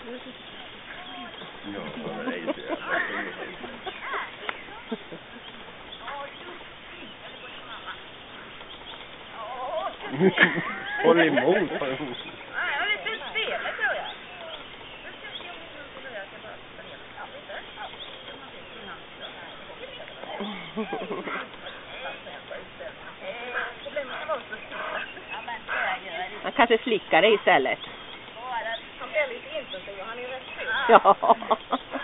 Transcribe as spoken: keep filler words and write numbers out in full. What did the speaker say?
Ja, det är inte jävla håll emot. Nej, jag vet inte spelet tror jag. Han kanske slickar det istället. Han är lite intensiv, han är rätt stor. Ja.